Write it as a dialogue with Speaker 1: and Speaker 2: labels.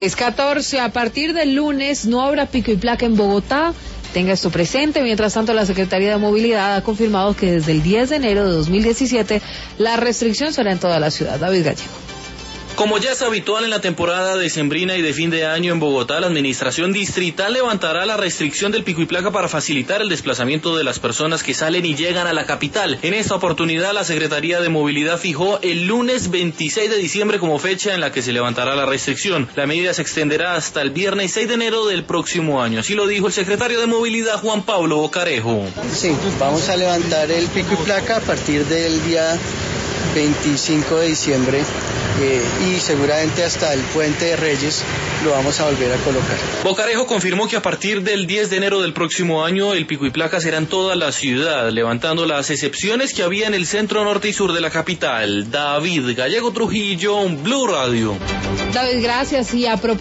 Speaker 1: Es 14, a partir del lunes no habrá pico y placa en Bogotá. Tenga esto presente. Mientras tanto, la Secretaría de Movilidad ha confirmado que desde el 10 de enero de 2017 la restricción será en toda la ciudad. David Gallego.
Speaker 2: Como ya es habitual en la temporada decembrina y de fin de año en Bogotá, la administración distrital levantará la restricción del pico y placa para facilitar el desplazamiento de las personas que salen y llegan a la capital. En esta oportunidad, la Secretaría de Movilidad fijó el lunes 26 de diciembre como fecha en la que se levantará la restricción. La medida se extenderá hasta el viernes 6 de enero del próximo año. Así lo dijo el secretario de Movilidad, Juan Pablo Bocarejo.
Speaker 3: Sí, vamos a levantar el pico y placa a partir del día 25 de diciembre y seguramente hasta el Puente de Reyes lo vamos a volver a colocar.
Speaker 2: Bocarejo confirmó que a partir del 10 de enero del próximo año el pico y placa será en toda la ciudad, levantando las excepciones que había en el centro, norte y sur de la capital. David Gallego Trujillo, Blue Radio.
Speaker 1: David, gracias. Y a propósito